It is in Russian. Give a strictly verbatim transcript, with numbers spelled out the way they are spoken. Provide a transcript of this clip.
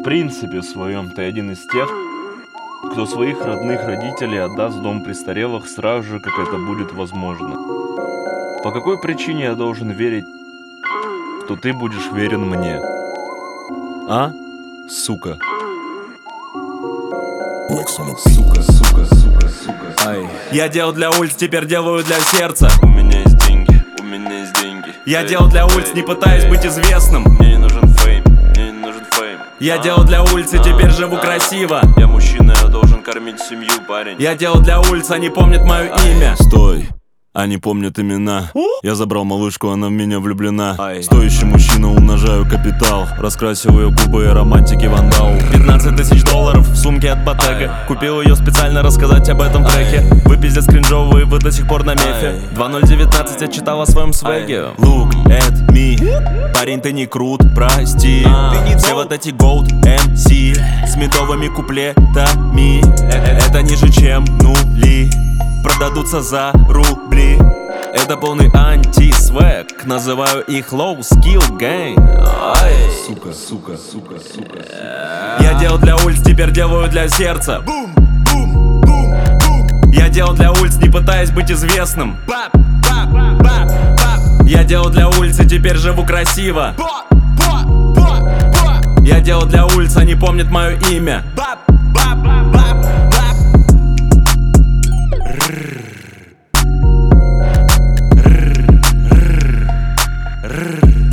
принципе своем ты один из тех, кто своих родных родителей отдаст в дом престарелых сразу же, как это будет возможно. По какой причине я должен верить, что ты будешь верен мне? А? Сука. Сука, сука, сука, сука. Ай. Я делал для улиц, теперь делаю для сердца. У меня есть деньги, у меня есть деньги. Я делал для улиц, не пытаясь быть известным. Мне не нужен фейм, мне не нужен фейм. Я делал для улиц, и теперь живу красиво. Я мужчина, я должен кормить семью, парень. Я делал для улиц, они помнят мое имя. Стой, они помнят имена. Я забрал малышку, она в меня влюблена. Стоящий мужчина, умножаю капитал. Раскрасил ее губы и романтики вандал. Пятнадцать тысяч долларов в сумке от Bottega. Купил ее специально рассказать об этом треке. Вы пиздец кринжовые, вы до сих пор на мефе. Два ноль девятнадцать я читал о своем свеге. Look at me. Парень, ты не крут, прости. Все вот эти gold эм си с медовыми куплетами. Это ниже, чем нули. Продадутся за рубли. Это полный анти-свэг. Называю их low skill gang. Ай. Сука, сука, сука, сука. Я делал для улиц, теперь делаю для сердца. Я делал для улиц, не пытаясь быть известным. Я делал для улиц, и теперь живу красиво. Я делал для улиц, они помнят мое имя. Рррр.